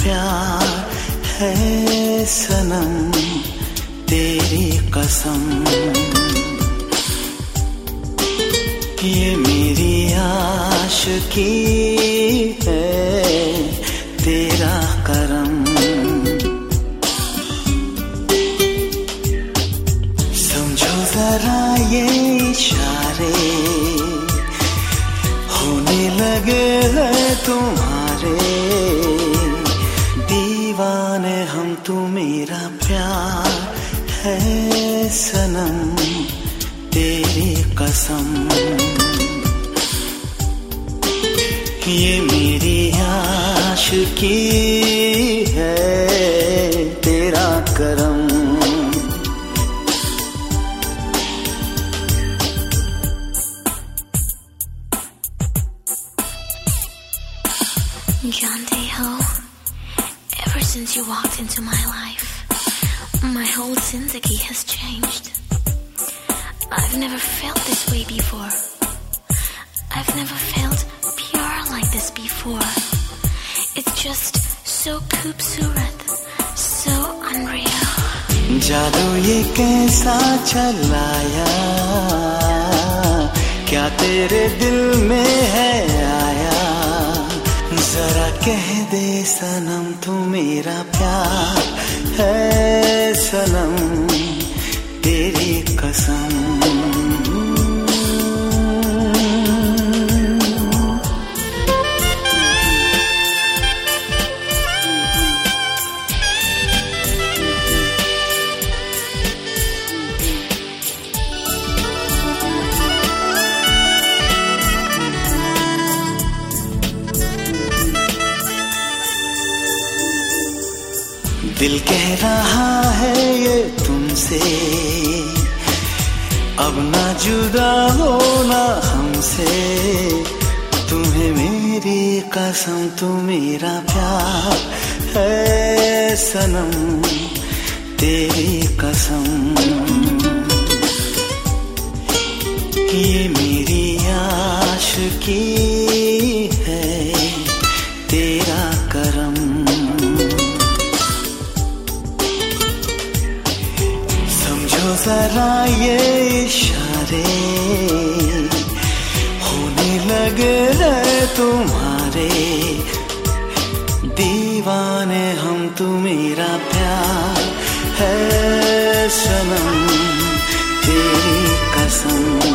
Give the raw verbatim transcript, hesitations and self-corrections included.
प्यार है सनम, तेरी कसम। ये मेरी आशिकी है, तेरा करम। समझो जरा ये इशारे, होने लगे हैं तुम्हारे दीवाने हम। तू मेरा प्यार है सनम, तेरी कसम। ये मेरी आशिकी है, तेरा करम। जानते हो, ever since you walked into my life, my whole zindagi has changed. I've never felt this way before. I've never felt pure like this before. It's just so खूबसूरत, so unreal. जादू ये कैसा चलाया, क्या तेरे दिल में है आया? जरा कह दे सनम, तू मेरा प्यार है सनम, तेरी कसम। दिल कह रहा है ये तुमसे, अब ना जुदा होना हमसे। तुम्हें मेरी कसम, तू मेरा प्यार है सनम, तेरी कसम। ये मेरी आशिकी है, तेरा करम। जरा ये इशारे, होने लगे हैं तुम्हारे दीवाने हम। तू मेरा प्यार है सनम, तेरी कसम।